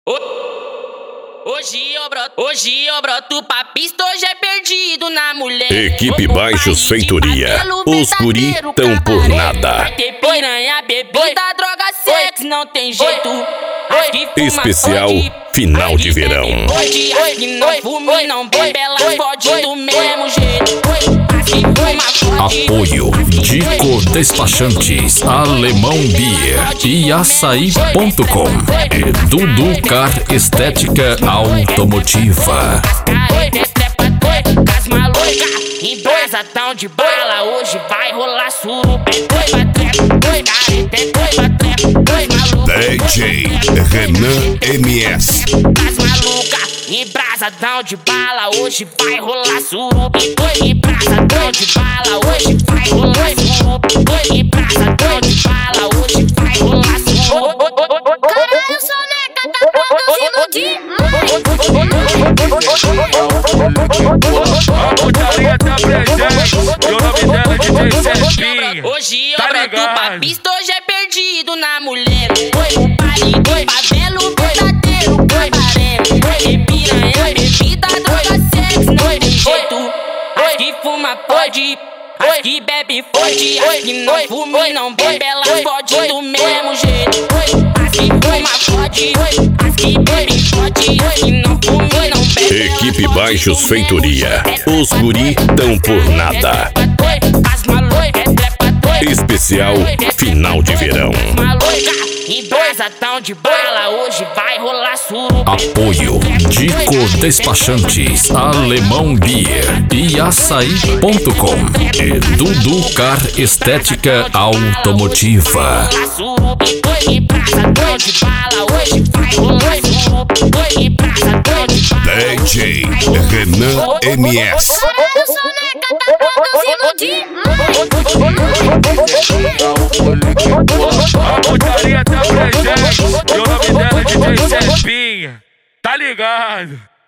Hoje eu broto pra pista, hoje é perdido na mulher. Equipe Baixos Feitoria, os guri tão por nada. Vai ter piranha, bebida, droga, sexo, não tem jeito. Especial final de verão. As que não fuma e não bebe, ela fode do mesmo jeito. Apoio Dico Despachantes, Alemão Beer e Açaí.com e Dudu Car Estética Automotiva. As malucas em brasadão de bala, hoje vai rolar suruba. DJ Renan MS. As malucas em brasadão de bala, hoje vai rolar suruba. Em brasadão de bala, hoje vai rolar suruba. Em brasadão de bala, hoje vai rolar suruba. Caralho, Soneca tá produzindo demais. A putaria tá presente, e o nome dela é DJ Sepinha. Hoje eu Tá broto pra ligado? pista, hoje é perdido na mulher. O baile, favelo, verdadeiro cabaré. Tem piranha, bebida, droga, sexo, não tem jeito. As que fuma pode, as que bebe fode. As que não fuma e não bebe, ela fode do mesmo jeito. As que fuma fode, as que bebe fode. As que não fuma e não bebe, ela Equipe fode Baixos do Feitoria, mesmo os guri tão por nada. As malucas Especial final de verão. maluca, em brasadão de bala, hoje vai rolar suruba. Apoio Dico Despachantes, Alemão Beer e Açaí.com e Dudu Car Estética Automotiva. Em brasadão de bala, hoje vai rolar suruba. Em brasadão de bala, DJ Renan MS. Caralho, Soneca tá produzindo demais. A putaria tá presente, e o nome dela é DJ Sepinha. Tá ligado?